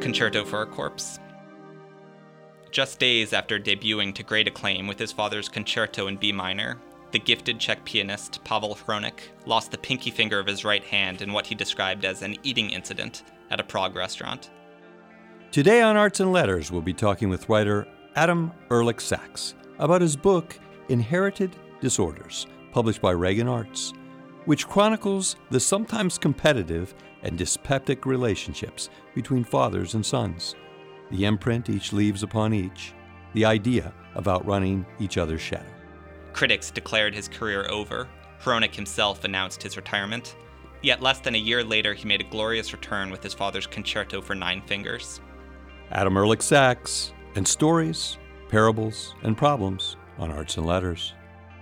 Concerto for a Corpse. Just days after debuting to great acclaim with his father's concerto in B minor, the gifted Czech pianist Pavel Hronek lost the pinky finger of his right hand in what he described as an eating incident at a Prague restaurant. Today on Arts and Letters, we'll be talking with writer Adam Ehrlich Sachs about his book, Inherited Disorders, published by Reagan Arts, which chronicles the sometimes competitive and dyspeptic relationships between fathers and sons, the imprint each leaves upon each, the idea of outrunning each other's shadow. Critics declared his career over. Hronek himself announced his retirement. Yet less than a year later, he made a glorious return with his father's concerto for 9 fingers. Adam Ehrlich Sachs, and stories, parables, and problems on Arts and Letters.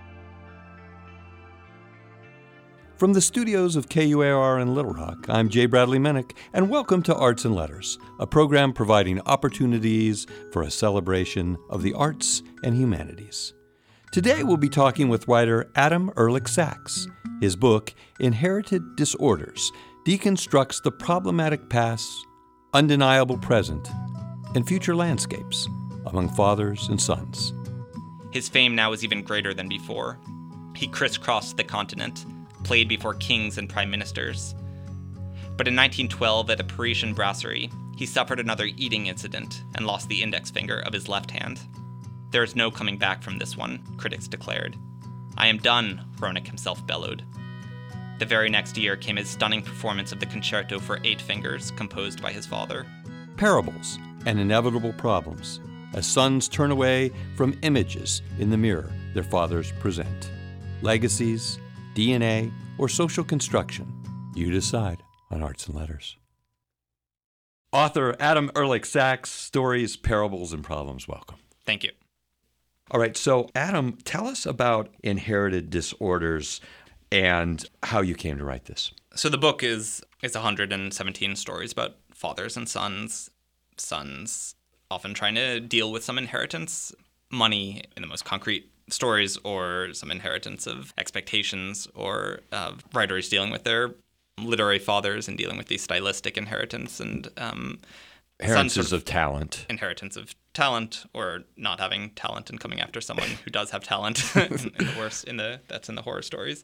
From the studios of KUAR in Little Rock, I'm Jay Bradley Minnick, and welcome to Arts and Letters, a program providing opportunities for a celebration of the arts and humanities. Today we'll be talking with writer Adam Ehrlich Sachs. His book, Inherited Disorders, deconstructs the problematic past, undeniable present, and future landscapes among fathers and sons. His fame now is even greater than before. He crisscrossed the continent, played before kings and prime ministers. But in 1912, at a Parisian brasserie, he suffered another eating incident and lost the index finger of his left hand. There is no coming back from this one, critics declared. "I am done," Hronek himself bellowed. The very next year came his stunning performance of the concerto for 8 fingers, composed by his father. Parables and inevitable problems, as sons turn away from images in the mirror their fathers present. Legacies, DNA, or social construction. You decide on Arts and Letters. Author Adam Ehrlich Sachs, Stories, Parables, and Problems. Welcome. Thank you. All right, so Adam, tell us about Inherited Disorders and how you came to write this. So the book is 117 stories about fathers and sons often trying to deal with some inheritance, money in the most concrete stories, or some inheritance of expectations, or writers dealing with their literary fathers and dealing with the stylistic inheritance and inheritances of talent. Inheritance of talent, or not having talent and coming after someone who does have talent. That's in the horror stories.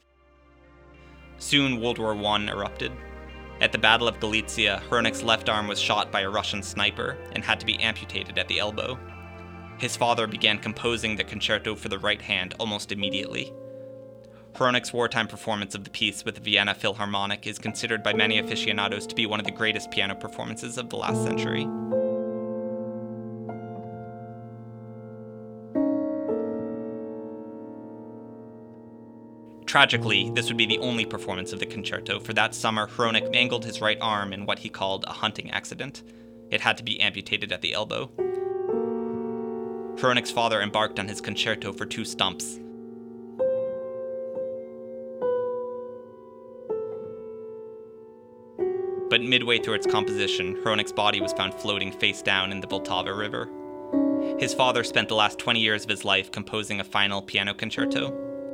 Soon World War I erupted. At the Battle of Galicia, Hronek's left arm was shot by a Russian sniper and had to be amputated at the elbow. His father began composing the concerto for the right hand almost immediately. Hronek's wartime performance of the piece with the Vienna Philharmonic is considered by many aficionados to be one of the greatest piano performances of the last century. Tragically, this would be the only performance of the concerto, for that summer Hronek mangled his right arm in what he called a hunting accident. It had to be amputated at the elbow. Hronek's father embarked on his concerto for 2 stumps. But midway through its composition, Hronek's body was found floating face down in the Vltava River. His father spent the last 20 years of his life composing a final piano concerto.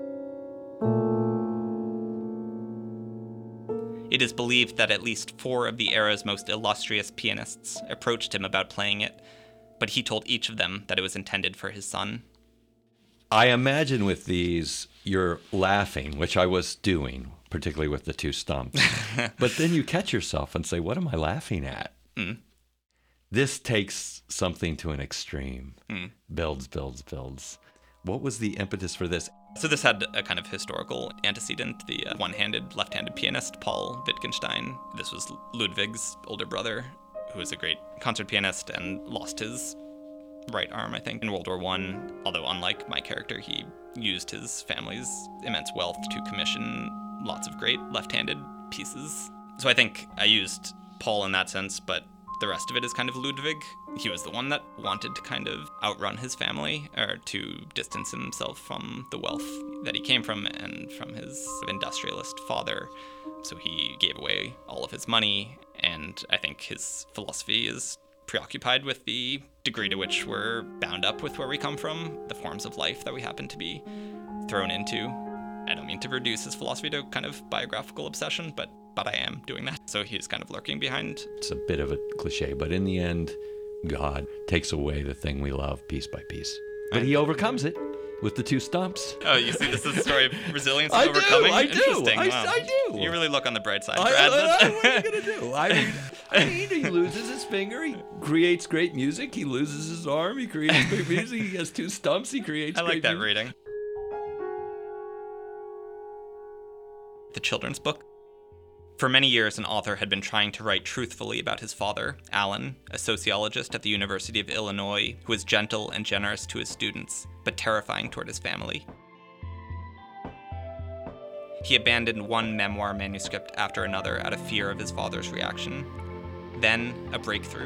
It is believed that at least 4 of the era's most illustrious pianists approached him about playing it, but he told each of them that it was intended for his son. I imagine with these, you're laughing, which I was doing, particularly with the 2 stumps. But then you catch yourself and say, what am I laughing at? Mm. This takes something to an extreme. Builds. What was the impetus for this? So this had a kind of historical antecedent. The one-handed, left-handed pianist, Paul Wittgenstein. This was Ludwig's older brother, who was a great concert pianist and lost his right arm, I think, in World War I. Although unlike my character, he used his family's immense wealth to commission lots of great left-handed pieces. So I think I used Paul in that sense, but the rest of it is kind of Ludwig. He was the one that wanted to kind of outrun his family, or to distance himself from the wealth that he came from and from his industrialist father. So he gave away all of his money, and I think his philosophy is preoccupied with the degree to which we're bound up with where we come from, the forms of life that we happen to be thrown into. I don't mean to reduce his philosophy to kind of biographical obsession, but but I am doing that. So he's kind of lurking behind. It's a bit of a cliche, but in the end, God takes away the thing we love piece by piece. But he overcomes it with the 2 stumps. Oh, you see, this is a story of resilience and overcoming? I do. Interesting. I do. You really look on the bright side, Brad. What are you going to do? I mean, he loses his finger. He creates great music. He loses his arm. He creates great music. He has 2 stumps. He creates great music. I like that reading. The children's book. For many years, an author had been trying to write truthfully about his father, Alan, a sociologist at the University of Illinois who was gentle and generous to his students, but terrifying toward his family. He abandoned one memoir manuscript after another out of fear of his father's reaction. Then, a breakthrough.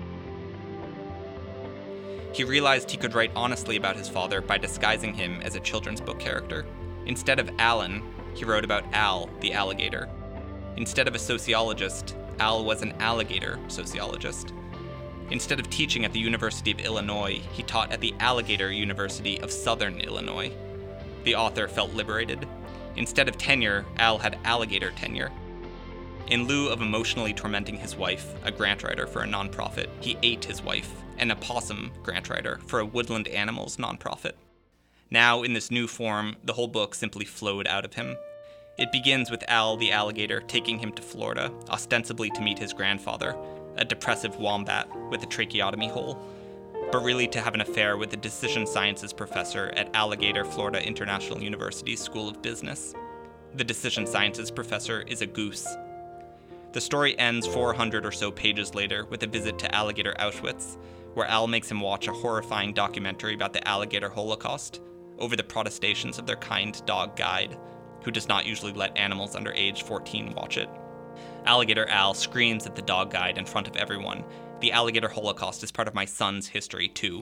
He realized he could write honestly about his father by disguising him as a children's book character. Instead of Alan, he wrote about Al, the alligator. Instead of a sociologist, Al was an alligator sociologist. Instead of teaching at the University of Illinois, he taught at the Alligator University of Southern Illinois. The author felt liberated. Instead of tenure, Al had alligator tenure. In lieu of emotionally tormenting his wife, a grant writer for a nonprofit, he ate his wife, an opossum grant writer for a woodland animals nonprofit. Now, in this new form, the whole book simply flowed out of him. It begins with Al the alligator taking him to Florida, ostensibly to meet his grandfather, a depressive wombat with a tracheotomy hole, but really to have an affair with a decision sciences professor at Alligator Florida International University's School of Business. The decision sciences professor is a goose. The story ends 400 or so pages later with a visit to Alligator Auschwitz, where Al makes him watch a horrifying documentary about the alligator Holocaust over the protestations of their kind dog guide, who does not usually let animals under age 14 watch it. Alligator Al screams at the dog guide in front of everyone, "The alligator Holocaust is part of my son's history, too."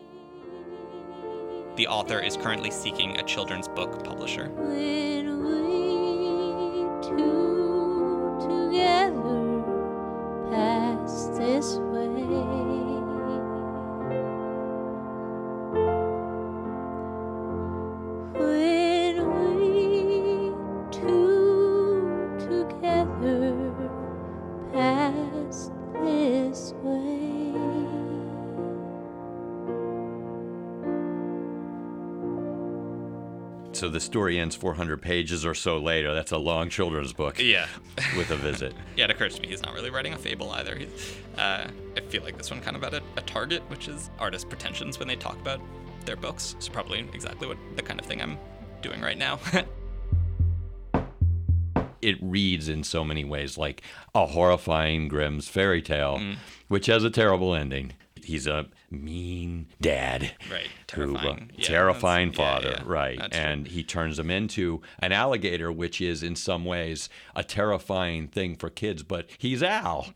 The author is currently seeking a children's book publisher. When we two together pass this way, So the story ends 400 pages or so later. That's a long children's book. Yeah. With a visit. Yeah, it occurs to me he's not really writing a fable either. I feel like this one kind of had a target, which is artists' pretensions when they talk about their books. It's probably exactly what the kind of thing I'm doing right now. It reads in so many ways like a horrifying Grimm's fairy tale, which has a terrible ending. He's a mean dad. Right. Terrifying. Terrifying father. Yeah. Right. That's and true. He turns him into an alligator, which is in some ways a terrifying thing for kids, but he's Al.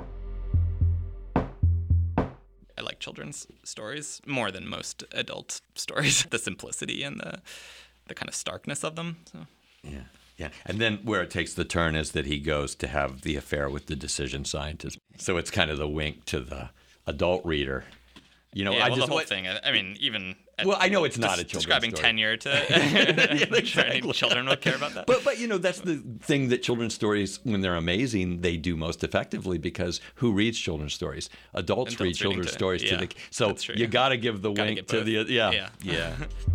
I like children's stories more than most adult stories. The simplicity and the kind of starkness of them. So. Yeah. Yeah. And then where it takes the turn is that he goes to have the affair with the decision scientist. So it's kind of the wink to the adult reader. You know, the whole thing. I mean, even I know it's not a children's describing story. tenure to Exactly. children would care about that. But you know, that's the thing that children's stories, when they're amazing, they do most effectively, because who reads children's stories? Adults read children's stories to the so you got to give the wink to the yeah.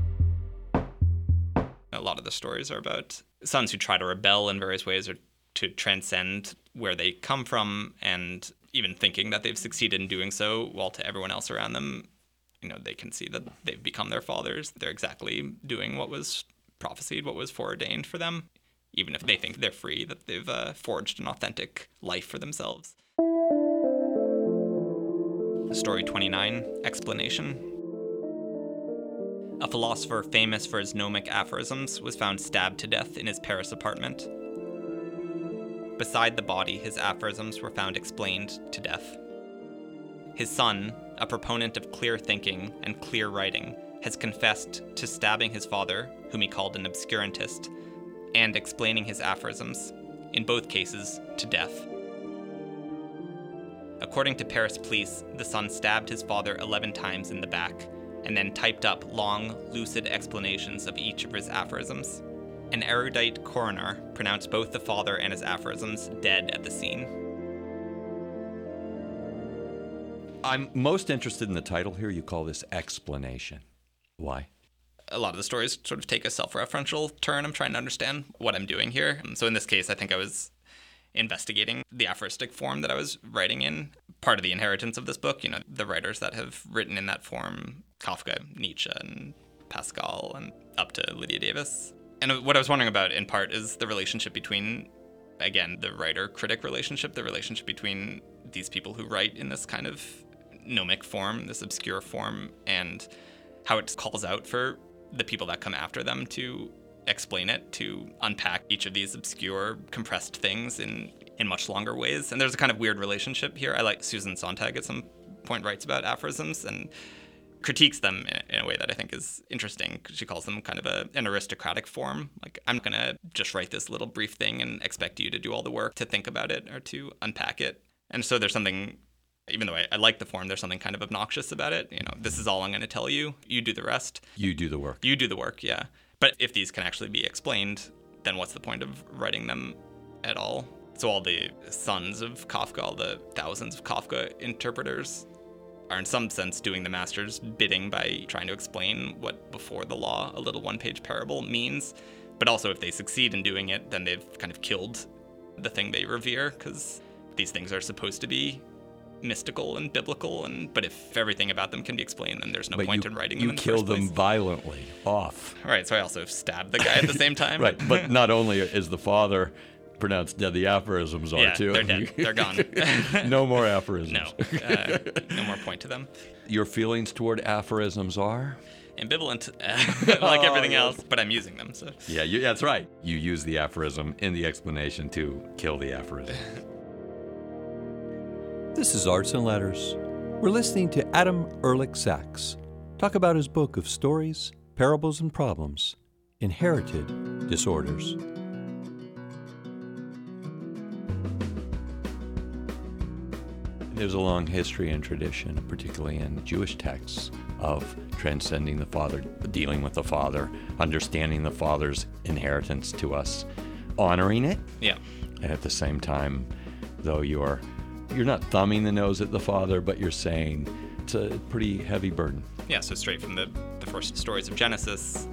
A lot of the stories are about sons who try to rebel in various ways or to transcend where they come from, and even thinking that they've succeeded in doing so, while to everyone else around them, you know, they can see that they've become their fathers. They're exactly doing what was prophesied, what was foreordained for them, even if they think they're free, that they've forged an authentic life for themselves. Story 29, Explanation. A philosopher famous for his gnomic aphorisms was found stabbed to death in his Paris apartment. Beside the body, his aphorisms were found explained to death. His son, a proponent of clear thinking and clear writing, has confessed to stabbing his father, whom he called an obscurantist, and explaining his aphorisms, in both cases, to death. According to Paris police, the son stabbed his father 11 times in the back, and then typed up long, lucid explanations of each of his aphorisms. An erudite coroner pronounced both the father and his aphorisms dead at the scene. I'm most interested in the title here. You call this explanation. Why? A lot of the stories sort of take a self-referential turn. I'm trying to understand what I'm doing here. So in this case, I think I was investigating the aphoristic form that I was writing in. Part of the inheritance of this book, the writers that have written in that form, Kafka, Nietzsche, and Pascal, and up to Lydia Davis. And what I was wondering about, in part, is the relationship between, again, the writer-critic relationship, the relationship between these people who write in this kind of gnomic form, this obscure form, and how it calls out for the people that come after them to explain it, to unpack each of these obscure, compressed things in much longer ways. And there's a kind of weird relationship here. I like Susan Sontag at some point writes about aphorisms and critiques them in a way that I think is interesting. She calls them kind of an aristocratic form. Like, I'm going to just write this little brief thing and expect you to do all the work to think about it or to unpack it. And so there's something, even though I like the form, there's something kind of obnoxious about it. This is all I'm going to tell you. You do the rest. You do the work. You do the work, yeah. But if these can actually be explained, then what's the point of writing them at all? So all the sons of Kafka, all the thousands of Kafka interpreters, are in some sense doing the master's bidding by trying to explain what before the law a little one-page parable means. But also if they succeed in doing it, then they've kind of killed the thing they revere, because these things are supposed to be mystical and biblical, but if everything about them can be explained, then there's no point in writing them in the first place. You killed them violently, off. Right, so I also stabbed the guy at the same time. Right, but not only is the father pronounced dead, the aphorisms are too. They're dead. They're gone. No more aphorisms. No more point to them. Your feelings toward aphorisms are? Ambivalent, like everything else, but I'm using them. So yeah, that's right. You use the aphorism in the explanation to kill the aphorism. This is Arts and Letters. We're listening to Adam Ehrlich Sachs talk about his book of stories, parables, and problems, Inherited Disorders. There's a long history and tradition, particularly in Jewish texts, of transcending the Father, dealing with the Father, understanding the Father's inheritance to us, honoring it. Yeah. And at the same time, though you're not thumbing the nose at the Father, but you're saying it's a pretty heavy burden. Yeah, so straight from the first stories of Genesis.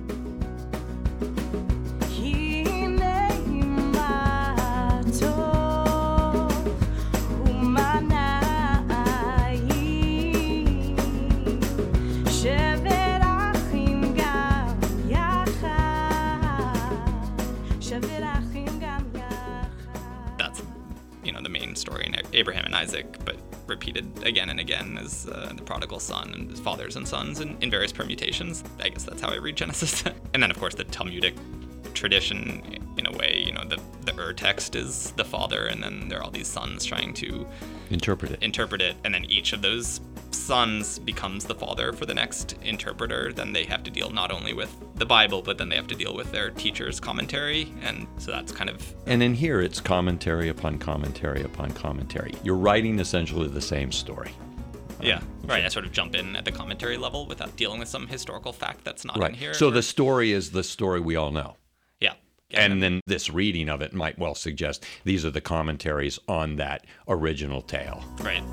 Story in Abraham and Isaac, but repeated again and again as the prodigal son and his fathers and sons in various permutations. I guess that's how I read Genesis. And then, of course, the Talmudic tradition, in a way, the Ur text is the father, and then there are all these sons trying to interpret it, and then each of those sons becomes the father for the next interpreter. Then they have to deal not only with the Bible, but then they have to deal with their teacher's commentary, and so that's kind of... And in here, it's commentary upon commentary upon commentary. You're writing essentially the same story. Yeah, right. I sort of jump in at the commentary level without dealing with some historical fact that's not in here. So the story is the story we all know. Yeah. And then this reading of it might well suggest these are the commentaries on that original tale. Right.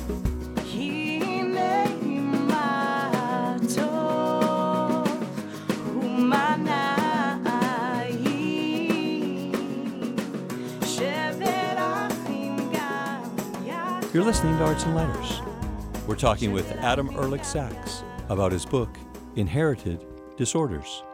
You're listening to Arts and Letters. We're talking with Adam Ehrlich Sachs about his book, Inherited Disorders.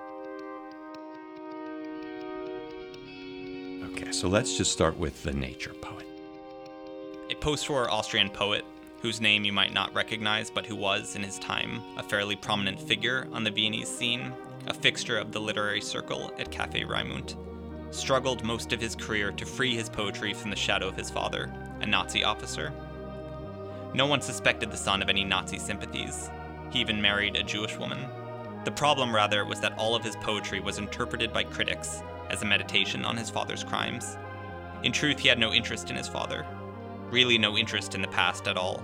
Okay, so let's just start with the nature poet. A post-war Austrian poet whose name you might not recognize, but who was, in his time, a fairly prominent figure on the Viennese scene, a fixture of the literary circle at Café Raimund, struggled most of his career to free his poetry from the shadow of his father, a Nazi officer. No one suspected the son of any Nazi sympathies. He even married a Jewish woman. The problem, rather, was that all of his poetry was interpreted by critics as a meditation on his father's crimes. In truth, he had no interest in his father, really no interest in the past at all.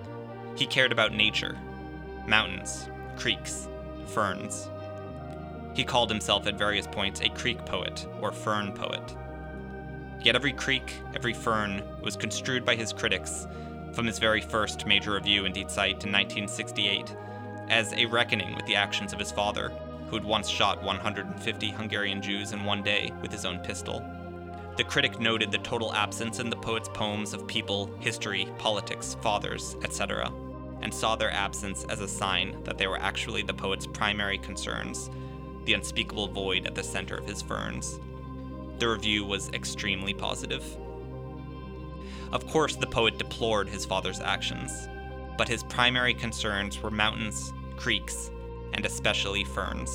He cared about nature, mountains, creeks, ferns. He called himself at various points a creek poet or fern poet. Yet every creek, every fern was construed by his critics, from his very first major review in Die Zeit in 1968, as a reckoning with the actions of his father, who had once shot 150 Hungarian Jews in one day with his own pistol. The critic noted the total absence in the poet's poems of people, history, politics, fathers, etc., and saw their absence as a sign that they were actually the poet's primary concerns, the unspeakable void at the center of his ferns. The review was extremely positive. Of course, the poet deplored his father's actions, but his primary concerns were mountains, creeks, and especially ferns.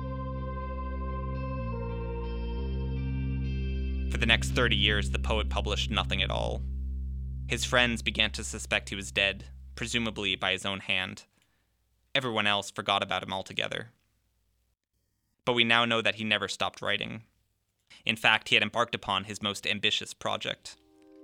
For the next 30 years, the poet published nothing at all. His friends began to suspect he was dead, presumably by his own hand. Everyone else forgot about him altogether. But we now know that he never stopped writing. In fact, he had embarked upon his most ambitious project.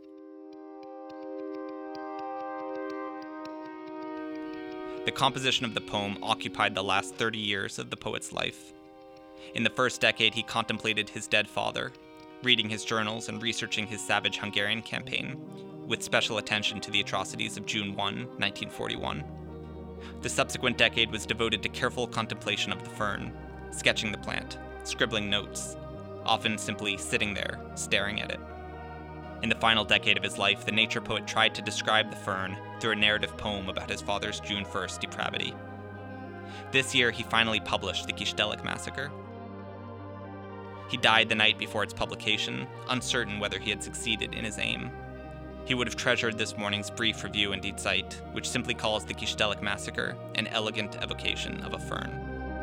The composition of the poem occupied the last 30 years of the poet's life. In the first decade, he contemplated his dead father, reading his journals and researching his savage Hungarian campaign, with special attention to the atrocities of June 1, 1941. The subsequent decade was devoted to careful contemplation of the fern, sketching the plant, scribbling notes, often simply sitting there, staring at it. In the final decade of his life, the nature poet tried to describe the fern through a narrative poem about his father's June 1st depravity. This year, he finally published The Kistelic Massacre. He died the night before its publication, uncertain whether he had succeeded in his aim. He would have treasured this morning's brief review in Die Zeit, which simply calls The Kistelic Massacre an elegant evocation of a fern.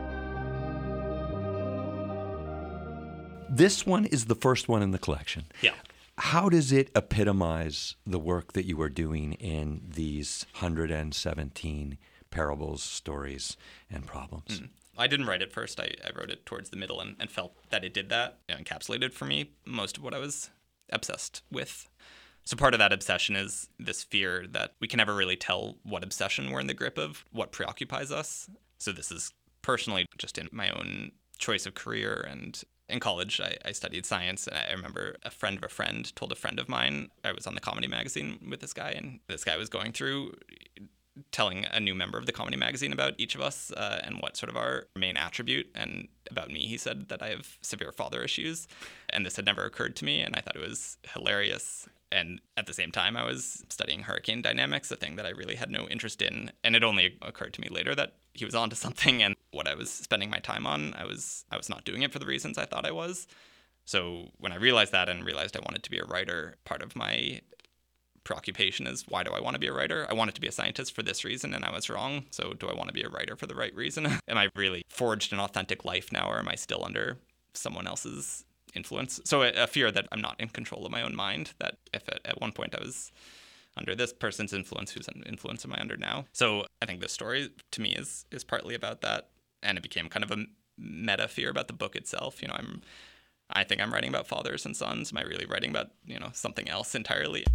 This one is the first one in the collection. Yeah. How does it epitomize the work that you are doing in these 117 parables, stories, and problems? I didn't write it first. I wrote it towards the middle and felt that it did that. It encapsulated for me most of what I was obsessed with. So part of that obsession is this fear that we can never really tell what obsession we're in the grip of, what preoccupies us. So this is personally just in my own choice of career. And in college, I studied science. And I remember a friend of a friend told a friend of mine, I was on the comedy magazine with this guy, and this guy was going through telling a new member of the comedy magazine about each of us and what sort of our main attribute. And about me, he said that I have severe father issues. And this had never occurred to me, and I thought it was hilarious. And at the same time, I was studying hurricane dynamics, a thing that I really had no interest in. And it only occurred to me later that he was onto something, and what I was spending my time on, I was not doing it for the reasons I thought I was. So when I realized that and realized I wanted to be a writer, part of my preoccupation is, why do I want to be a writer? I wanted to be a scientist for this reason, and I was wrong. So do I want to be a writer for the right reason? Am I really forged an authentic life now, or am I still under someone else's influence? So a fear that I'm not in control of my own mind, that if at one point I was under this person's influence, whose influence am I under now? So I think this story to me is partly about that, and it became kind of a meta fear about the book itself. You know, I think I'm writing about fathers and sons. Am I really writing about, something else entirely?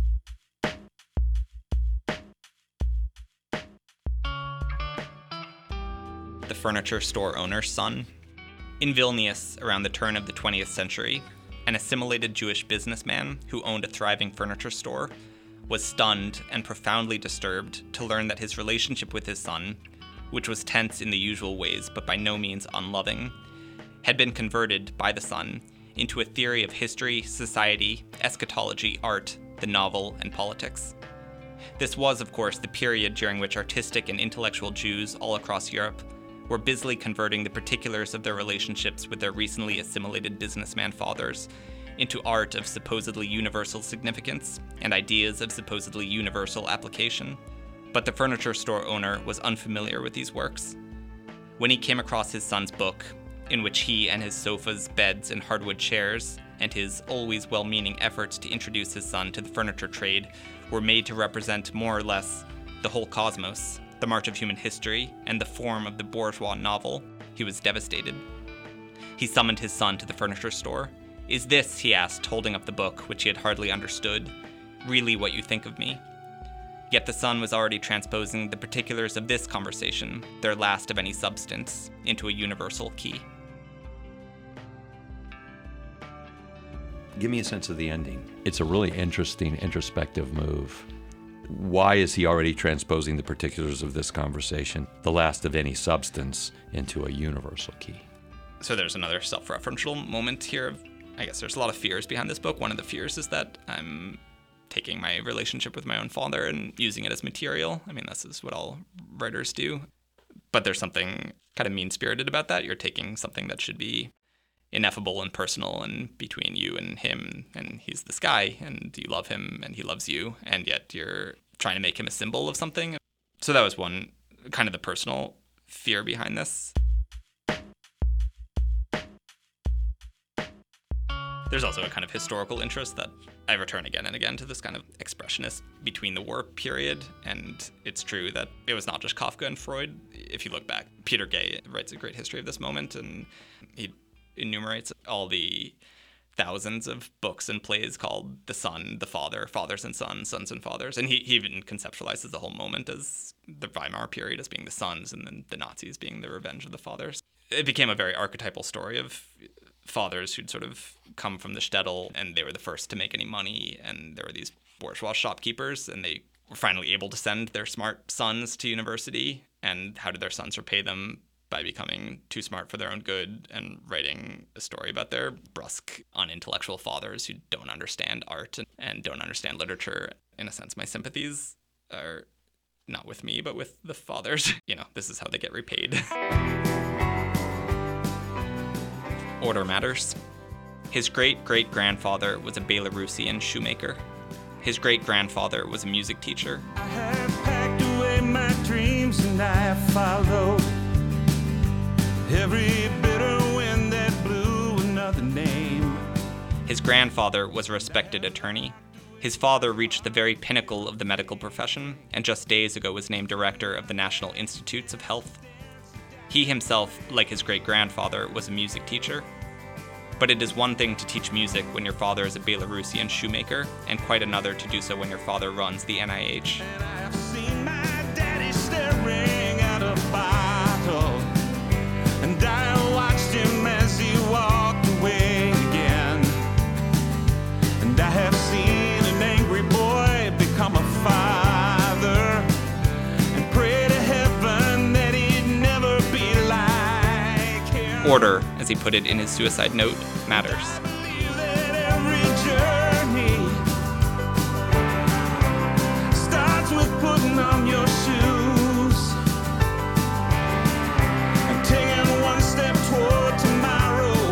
The furniture store owner's son. In Vilnius, around the turn of the 20th century, an assimilated Jewish businessman who owned a thriving furniture store was stunned and profoundly disturbed to learn that his relationship with his son, which was tense in the usual ways but by no means unloving, had been converted by the son into a theory of history, society, eschatology, art, the novel, and politics. This was, of course, the period during which artistic and intellectual Jews all across Europe were busily converting the particulars of their relationships with their recently assimilated businessman fathers into art of supposedly universal significance and ideas of supposedly universal application. But the furniture store owner was unfamiliar with these works. When he came across his son's book, in which he and his sofas, beds, and hardwood chairs, and his always well-meaning efforts to introduce his son to the furniture trade were made to represent more or less the whole cosmos, the march of human history, and the form of the bourgeois novel, he was devastated. He summoned his son to the furniture store. "Is this," he asked, holding up the book, which he had hardly understood, "really what you think of me?" Yet the son was already transposing the particulars of this conversation, their last of any substance, into a universal key. Give me a sense of the ending. It's a really interesting, introspective move. Why is he already transposing the particulars of this conversation, the last of any substance, into a universal key? So there's another self-referential moment here. I guess there's a lot of fears behind this book. One of the fears is that I'm taking my relationship with my own father and using it as material. I mean, this is what all writers do. But there's something kind of mean-spirited about that. You're taking something that should be ineffable and personal and between you and him, and he's this guy, and you love him, and he loves you, and yet you're trying to make him a symbol of something. So that was one, kind of the personal fear behind this. There's also a kind of historical interest that I return again and again to, this kind of expressionist between the war period. And it's true that it was not just Kafka and Freud. If you look back, Peter Gay writes a great history of this moment, and he enumerates all the thousands of books and plays called The Son, The Father, Fathers and Sons, Sons and Fathers. And he even conceptualizes the whole moment as the Weimar period as being the sons, and then the Nazis being the revenge of the fathers. It became a very archetypal story of fathers who'd sort of come from the shtetl, and they were the first to make any money, and there were these bourgeois shopkeepers, and they were finally able to send their smart sons to university. And how did their sons repay them? By becoming too smart for their own good and writing a story about their brusque, unintellectual fathers who don't understand art and don't understand literature. In a sense, my sympathies are not with me, but with the fathers. You know, this is how they get repaid. Order matters. His great-great-grandfather was a Belarusian shoemaker. His great-grandfather was a music teacher. I have packed away my dreams and I have followed every bitter wind that blew another name. His grandfather was a respected attorney. His father reached the very pinnacle of the medical profession, and just days ago was named director of the National Institutes of Health. He himself, like his great-grandfather, was a music teacher. But it is one thing to teach music when your father is a Belarusian shoemaker, and quite another to do so when your father runs the NIH. And I have seen my daddy staring at a bottle, and I watched him as he walked away again. And I have seen an angry boy become a father, and pray to heaven that he'd never be like him. Order, as he put it in his suicide note, matters. I believe that every journey starts with putting on your shoes and taking one step toward tomorrow,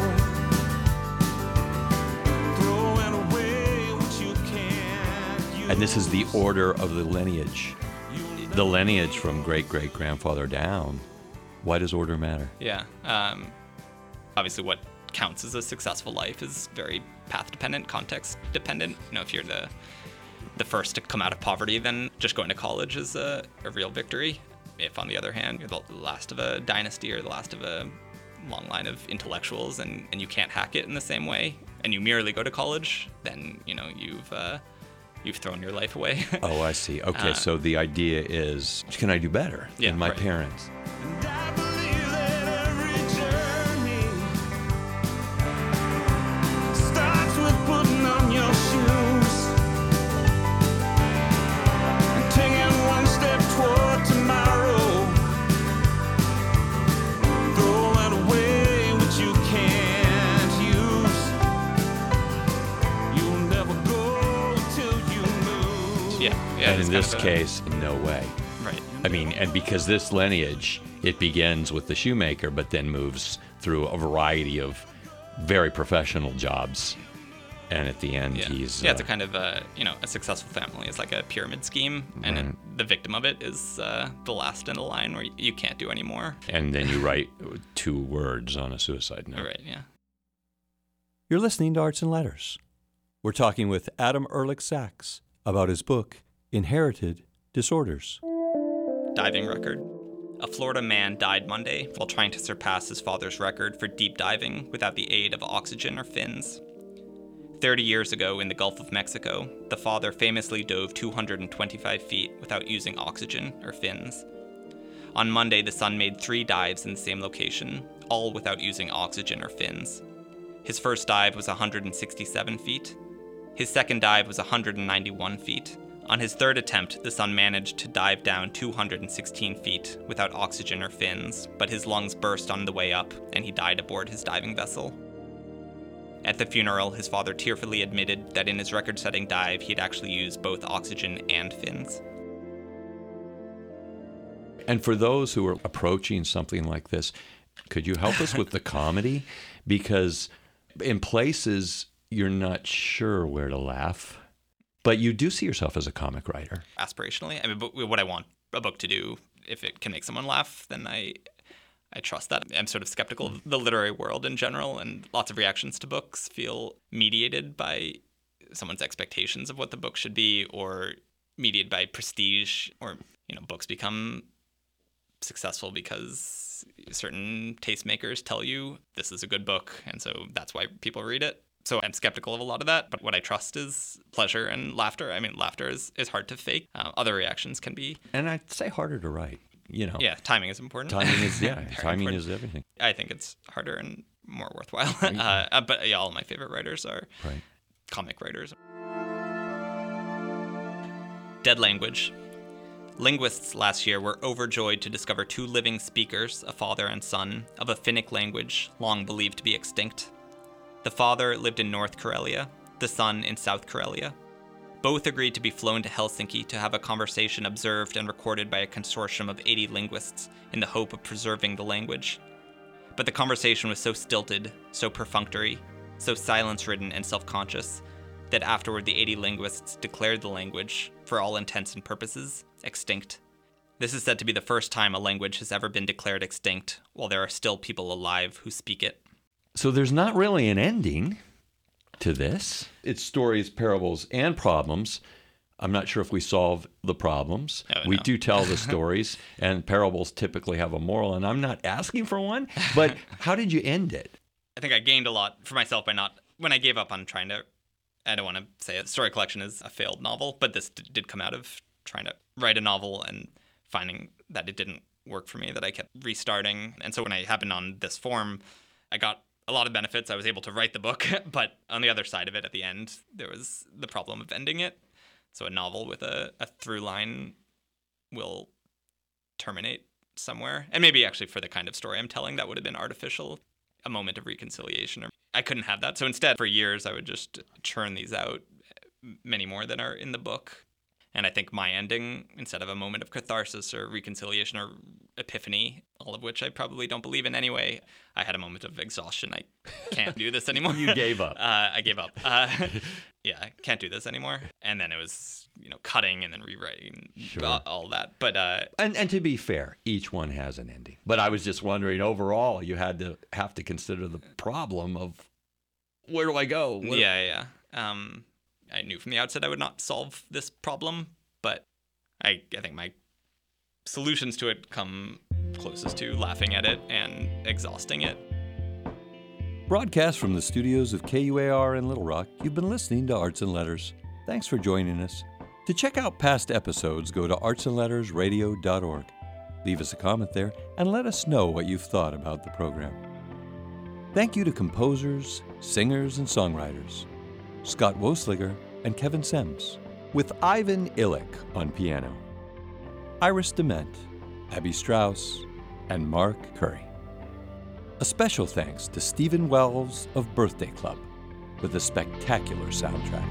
throwing away what you can't use. And this is the order of the lineage. The lineage from great-great-grandfather down. Why does order matter? Yeah. Obviously, what counts as a successful life is very path-dependent, context-dependent. You know, if you're the first to come out of poverty, then just going to college is a real victory. If, on the other hand, you're the last of a dynasty or the last of a long line of intellectuals, and you can't hack it in the same way, and you merely go to college, then, you know, you've thrown your life away. Oh, I see. Okay, so the idea is, can I do better Yeah, than my right. parents? And I believe that every journey starts with putting on your shoes and taking one step toward tomorrow, throwing away what you can't use. You'll never go till you move. Yeah. And it's in kind this of case, no way. right. I mean, and because this lineage, it begins with the shoemaker, but then moves through a variety of very professional jobs. And at the end, Yeah, he's... it's a kind of a successful family is like a pyramid scheme, and the victim of it is the last in the line where you can't do anymore. and then you write 2 words on a suicide note. Right, yeah. You're listening to Arts and Letters. We're talking with Adam Ehrlich Sachs about his book, Inherited Disorders. Diving record. A Florida man died Monday while trying to surpass his father's record for deep diving without the aid of oxygen or fins. 30 years ago in the Gulf of Mexico, the father famously dove 225 feet without using oxygen or fins. On Monday, the son made 3 dives in the same location, all without using oxygen or fins. His first dive was 167 feet. His second dive was 191 feet. On his third attempt, the son managed to dive down 216 feet without oxygen or fins, but his lungs burst on the way up, and he died aboard his diving vessel. At the funeral, his father tearfully admitted that in his record-setting dive, he had actually used both oxygen and fins. And for those who are approaching something like this, could you help us with the comedy? Because in places, you're not sure where to laugh, but you do see yourself as a comic writer. Aspirationally, I mean, what I want a book to do, if it can make someone laugh, then I trust that. I'm sort of skeptical of the literary world in general, and lots of reactions to books feel mediated by someone's expectations of what the book should be, or mediated by prestige, or, books become successful because certain tastemakers tell you this is a good book, and so that's why people read it. So I'm skeptical of a lot of that, but what I trust is pleasure and laughter. I mean, laughter is hard to fake. Other reactions can be... And I'd say harder to write, Yeah, timing is important. Timing is, timing important. Is everything. I think it's harder and more worthwhile. But all of my favorite writers are comic writers. Dead language. Linguists last year were overjoyed to discover two living speakers, a father and son, of a Finnic language long believed to be extinct. The father lived in North Karelia, the son in South Karelia. Both agreed to be flown to Helsinki to have a conversation observed and recorded by a consortium of 80 linguists in the hope of preserving the language. But the conversation was so stilted, so perfunctory, so silence-ridden and self-conscious, that afterward the 80 linguists declared the language, for all intents and purposes, extinct. This is said to be the first time a language has ever been declared extinct, while there are still people alive who speak it. So there's not really an ending to this. It's stories, parables, and problems. I'm not sure if we solve the problems. We do tell the stories, and parables typically have a moral, and I'm not asking for one, but how did you end it? I think I gained a lot for myself by when I gave up on trying to, I don't want to say a story collection is a failed novel, but this did come out of trying to write a novel and finding that it didn't work for me, that I kept restarting. And so when I happened on this form, I got a lot of benefits. I was able to write the book, but on the other side of it, at the end, there was the problem of ending it. So a novel with a through line will terminate somewhere. And maybe actually for the kind of story I'm telling, that would have been artificial, a moment of reconciliation. I couldn't have that. So instead, for years, I would just churn these out, many more than are in the book. And I think my ending, instead of a moment of catharsis or reconciliation or epiphany, all of which I probably don't believe in anyway, I had a moment of exhaustion. I can't do this anymore. You gave up. I gave up. Yeah, I can't do this anymore. And then it was, cutting and then rewriting, all that. But and to be fair, each one has an ending. But I was just wondering, overall, you have to consider the problem of where do I go? Yeah. I knew from the outset I would not solve this problem, but I think my solutions to it come closest to laughing at it and exhausting it. Broadcast from the studios of KUAR in Little Rock, you've been listening to Arts and Letters. Thanks for joining us. To check out past episodes, go to artsandlettersradio.org. Leave us a comment there and let us know what you've thought about the program. Thank you to composers, singers, and songwriters, Scott Wosliger and Kevin Sems, with Ivan Illick on piano, Iris Dement, Abby Strauss, and Mark Curry. A special thanks to Stephen Wells of Birthday Club with a spectacular soundtrack.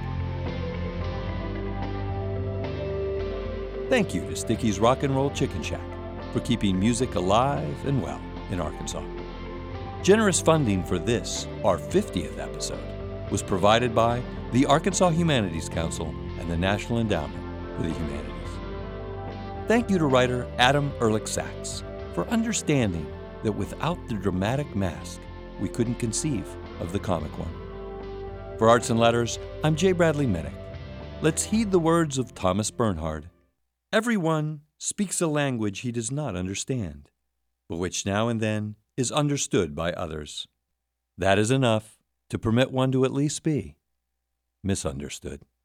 Thank you to Sticky's Rock and Roll Chicken Shack for keeping music alive and well in Arkansas. Generous funding for this, our 50th episode, was provided by the Arkansas Humanities Council and the National Endowment for the Humanities. Thank you to writer Adam Ehrlich Sachs for understanding that without the dramatic mask, we couldn't conceive of the comic one. For Arts and Letters, I'm J. Bradley Minnick. Let's heed the words of Thomas Bernhard. Everyone speaks a language he does not understand, but which now and then is understood by others. That is enough to permit one to at least be misunderstood.